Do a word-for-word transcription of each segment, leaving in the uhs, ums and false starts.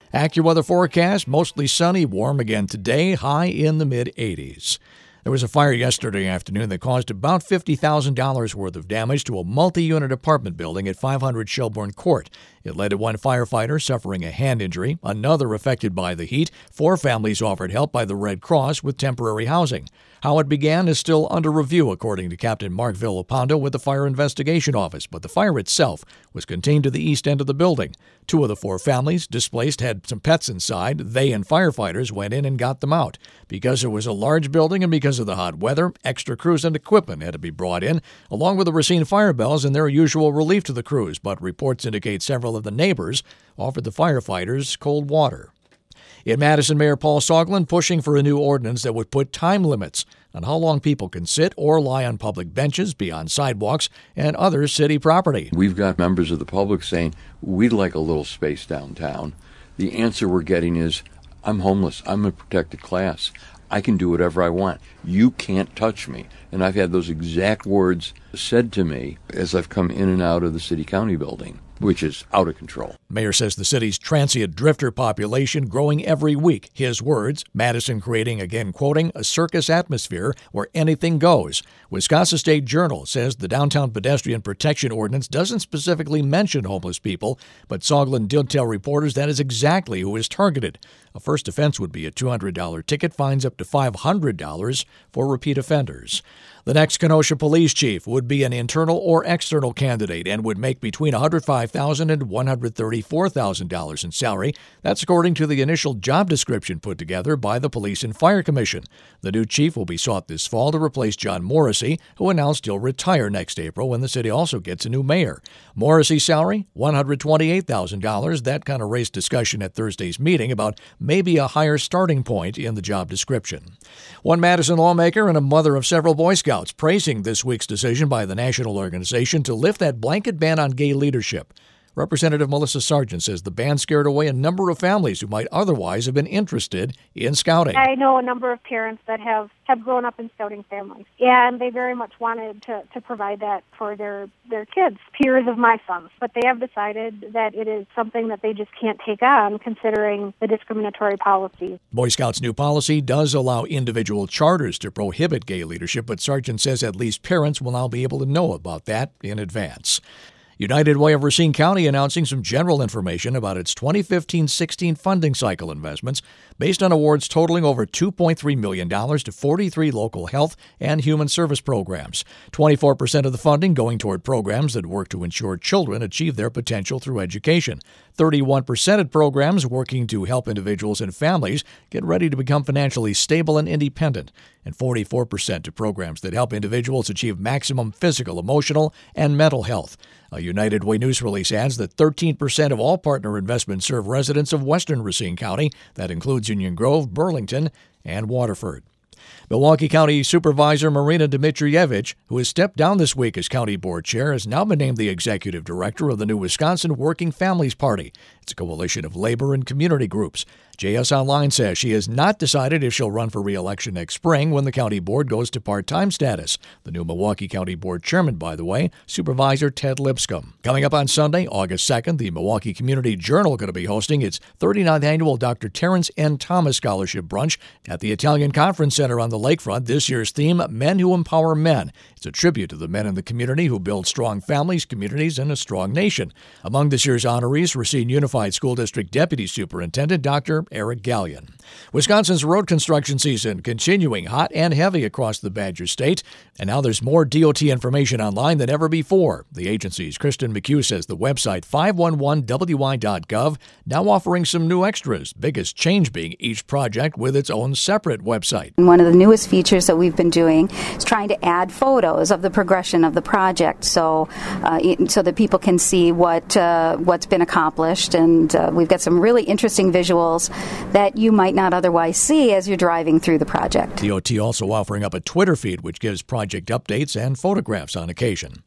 AccuWeather forecast, mostly sunny, warm again today, high in the mid-eighties. There was a fire yesterday afternoon that caused about fifty thousand dollars worth of damage to a multi-unit apartment building at five hundred Shelbourne Court. It led to one firefighter suffering a hand injury, another affected by the heat. Four families offered help by the Red Cross with temporary housing. How it began is still under review, according to Captain Mark Villalpando with the Fire Investigation Office, but the fire itself was contained to the east end of the building. Two of the four families displaced had some pets inside. They and firefighters went in and got them out. Because it was a large building and because of the hot weather, extra crews and equipment had to be brought in, along with the Racine Fire Bells and their usual relief to the crews, but reports indicate several of the neighbors offered the firefighters cold water. In Madison, Mayor Paul Soglin pushing for a new ordinance that would put time limits on how long people can sit or lie on public benches, be on sidewalks, and other city property. We've got members of the public saying, we'd like a little space downtown. The answer we're getting is, I'm homeless. I'm a protected class. I can do whatever I want. You can't touch me. And I've had those exact words said to me as I've come in and out of the city-county building, which is out of control. Mayor says the city's transient drifter population growing every week. His words, Madison creating, again quoting, a circus atmosphere where anything goes. Wisconsin State Journal says the downtown pedestrian protection ordinance doesn't specifically mention homeless people, but Soglin did tell reporters that is exactly who is targeted. A first offense would be a two hundred dollars ticket, fines up to five hundred dollars for repeat offenders. The next Kenosha police chief would be an internal or external candidate and would make between one hundred five thousand dollars and one hundred thirty-four thousand dollars in salary. That's according to the initial job description put together by the Police and Fire Commission. The new chief will be sought this fall to replace John Morrissey, who announced he'll retire next April when the city also gets a new mayor. Morrissey's salary, one hundred twenty-eight thousand dollars. That kind of raised discussion at Thursday's meeting about maybe a higher starting point in the job description. One Madison lawmaker and a mother of several Boy Scouts praising this week's decision by the national organization to lift that blanket ban on gay leadership. Representative Melissa Sargent says the ban scared away a number of families who might otherwise have been interested in scouting. I know a number of parents that have, have grown up in scouting families, and they very much wanted to, to provide that for their, their kids, peers of my sons. But they have decided that it is something that they just can't take on, considering the discriminatory policies. Boy Scouts' new policy does allow individual charters to prohibit gay leadership, but Sargent says at least parents will now be able to know about that in advance. United Way of Racine County announcing some general information about its twenty fifteen sixteen funding cycle investments based on awards totaling over two point three million dollars to forty-three local health and human service programs. twenty-four percent of the funding going toward programs that work to ensure children achieve their potential through education. thirty-one percent of programs working to help individuals and families get ready to become financially stable and independent. And forty-four percent to programs that help individuals achieve maximum physical, emotional, and mental health. A United Way news release adds that thirteen percent of all partner investments serve residents of western Racine County. That includes Union Grove, Burlington, and Waterford. Milwaukee County Supervisor Marina Dmitrievich, who has stepped down this week as County Board Chair, has now been named the Executive Director of the new Wisconsin Working Families Party. It's a coalition of labor and community groups. J S Online says she has not decided if she'll run for re-election next spring when the county board goes to part-time status. The new Milwaukee County Board Chairman, by the way, Supervisor Ted Lipscomb. Coming up on Sunday, August second, the Milwaukee Community Journal going to be hosting its thirty-ninth annual Doctor Terrence N. Thomas Scholarship Brunch at the Italian Conference Center on the lakefront. This year's theme, Men Who Empower Men. It's a tribute to the men in the community who build strong families, communities, and a strong nation. Among this year's honorees, Racine Unified School District Deputy Superintendent Doctor Eric Gallion. Wisconsin's road construction season continuing hot and heavy across the Badger State, and now there's more D O T information online than ever before. The agency's Kristen McHugh says the website five one one W I dot gov now offering some new extras, biggest change being each project with its own separate website. One of the newest features that we've been doing is trying to add photos of the progression of the project, so uh, so that people can see what uh, what's been accomplished, and uh, we've got some really interesting visuals that you might not otherwise see as you're driving through the project. D O T also offering up a Twitter feed which gives project updates and photographs on occasion.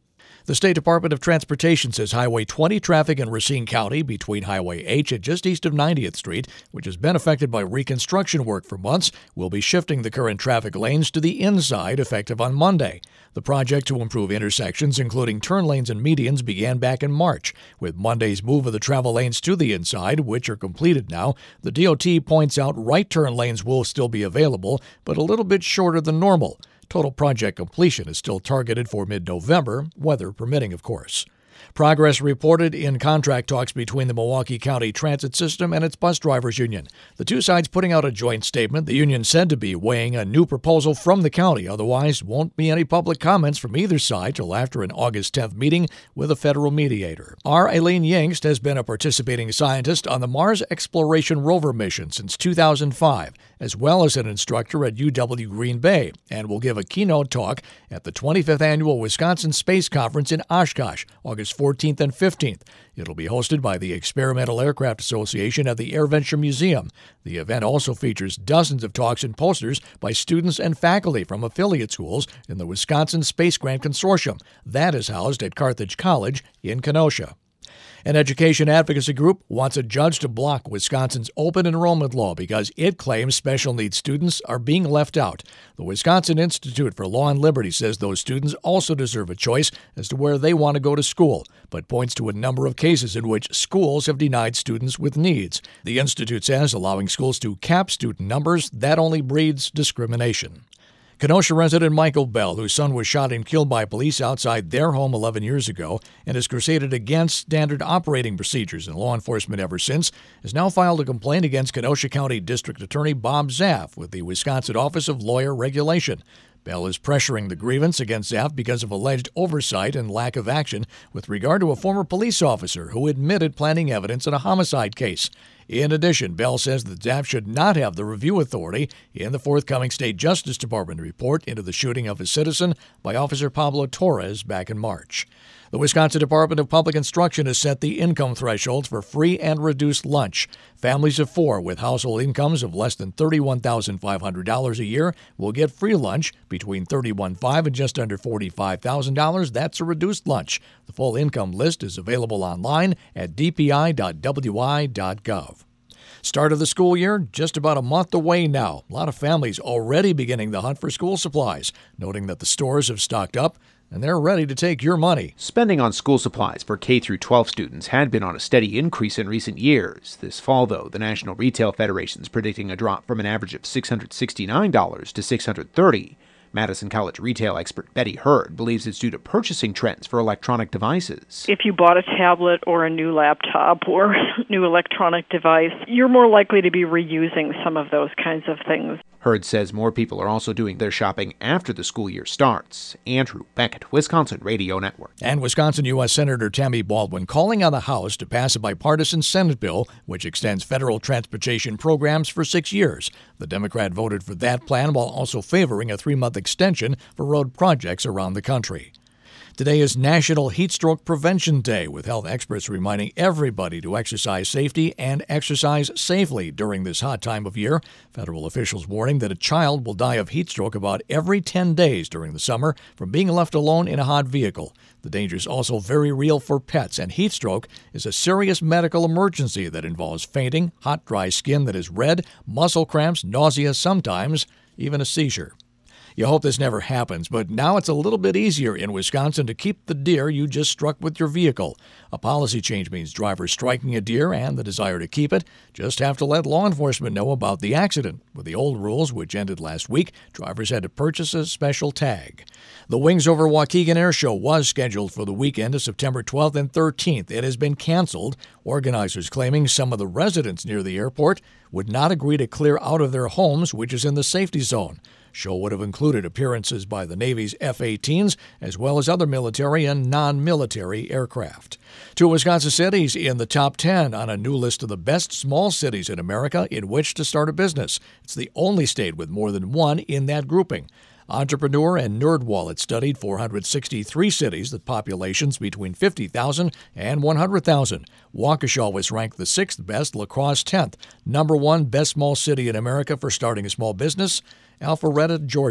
The State Department of Transportation says Highway twenty traffic in Racine County between Highway H and just east of ninetieth Street, which has been affected by reconstruction work for months, will be shifting the current traffic lanes to the inside effective on Monday. The project to improve intersections, including turn lanes and medians, began back in March. With Monday's move of the travel lanes to the inside, which are completed now, the D O T points out right turn lanes will still be available, but a little bit shorter than normal. Total project completion is still targeted for mid-November, weather permitting, of course. Progress reported in contract talks between the Milwaukee County Transit System and its bus drivers union. The two sides putting out a joint statement. The union said to be weighing a new proposal from the county. Otherwise, won't be any public comments from either side till after an August tenth meeting with a federal mediator. R. Aileen Yingst has been a participating scientist on the Mars Exploration Rover mission since two thousand five, as well as an instructor at U W Green Bay, and will give a keynote talk at the twenty-fifth Annual Wisconsin Space Conference in Oshkosh, August fourteenth and fifteenth. It'll be hosted by the Experimental Aircraft Association at the AirVenture Museum. The event also features dozens of talks and posters by students and faculty from affiliate schools in the Wisconsin Space Grant Consortium. That is housed at Carthage College in Kenosha. An education advocacy group wants a judge to block Wisconsin's open enrollment law because it claims special needs students are being left out. The Wisconsin Institute for Law and Liberty says those students also deserve a choice as to where they want to go to school, but points to a number of cases in which schools have denied students with needs. The Institute says allowing schools to cap student numbers, that only breeds discrimination. Kenosha resident Michael Bell, whose son was shot and killed by police outside their home eleven years ago and has crusaded against standard operating procedures in law enforcement ever since, has now filed a complaint against Kenosha County District Attorney Bob Zaff with the Wisconsin Office of Lawyer Regulation. Bell is pressuring the grievance against Zaff because of alleged oversight and lack of action with regard to a former police officer who admitted planting evidence in a homicide case. In addition, Bell says that Zaff should not have the review authority in the forthcoming State Justice Department report into the shooting of a citizen by Officer Pablo Torres back in March. The Wisconsin Department of Public Instruction has set the income thresholds for free and reduced lunch. Families of four with household incomes of less than thirty-one thousand five hundred dollars a year will get free lunch between thirty-one thousand five hundred dollars and just under forty-five thousand dollars. That's a reduced lunch. The full income list is available online at d p i dot w i dot gov. Start of the school year, just about a month away now. A lot of families already beginning the hunt for school supplies, noting that the stores have stocked up and they're ready to take your money. Spending on school supplies for K through twelve students had been on a steady increase in recent years. This fall, though, the National Retail Federation is predicting a drop from an average of six hundred sixty-nine dollars to six hundred thirty dollars. Madison College retail expert Betty Hurd believes it's due to purchasing trends for electronic devices. If you bought a tablet or a new laptop or new electronic device, you're more likely to be reusing some of those kinds of things. Hurd says more people are also doing their shopping after the school year starts. Andrew Beckett, Wisconsin Radio Network. And Wisconsin U S Senator Tammy Baldwin calling on the House to pass a bipartisan Senate bill which extends federal transportation programs for six years. The Democrat voted for that plan while also favoring a three-month extension for road projects around the country. Today is National Heat Stroke Prevention Day, with health experts reminding everybody to exercise safety and exercise safely during this hot time of year. Federal officials warning that a child will die of heat stroke about every ten days during the summer from being left alone in a hot vehicle. The danger is also very real for pets, and heat stroke is a serious medical emergency that involves fainting, hot, dry skin that is red, muscle cramps, nausea, sometimes even a seizure. You hope this never happens, but now it's a little bit easier in Wisconsin to keep the deer you just struck with your vehicle. A policy change means drivers striking a deer and the desire to keep it just have to let law enforcement know about the accident. With the old rules, which ended last week, drivers had to purchase a special tag. The Wings Over Waukegan Air Show was scheduled for the weekend of September twelfth and thirteenth. It has been canceled, organizers claiming some of the residents near the airport would not agree to clear out of their homes, which is in the safety zone. Show would have included appearances by the Navy's F eighteens, as well as other military and non-military aircraft. Two Wisconsin cities in the top ten on a new list of the best small cities in America in which to start a business. It's the only state with more than one in that grouping. Entrepreneur and NerdWallet studied four hundred sixty-three cities with populations between fifty thousand and one hundred thousand. Waukesha was ranked the sixth best, La Crosse tenth. Number one best small city in America for starting a small business, Alpharetta, Georgia.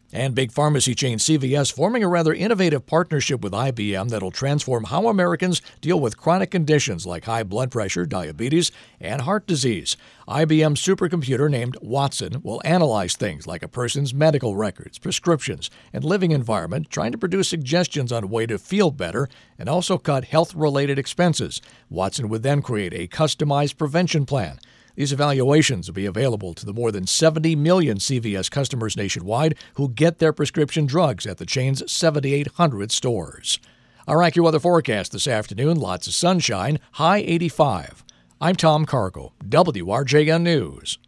And big pharmacy chain C V S forming a rather innovative partnership with I B M that'll transform how Americans deal with chronic conditions like high blood pressure, diabetes, and heart disease. I B M's supercomputer named Watson will analyze things like a person's medical records, prescriptions, and living environment, trying to produce suggestions on a way to feel better and also cut health-related expenses. Watson would then create a customized prevention plan. These evaluations will be available to the more than seventy million C V S customers nationwide who get their prescription drugs at the chain's seventy-eight hundred stores. Our AccuWeather forecast this afternoon, lots of sunshine, high eighty-five. I'm Tom Cargo, W R J N News.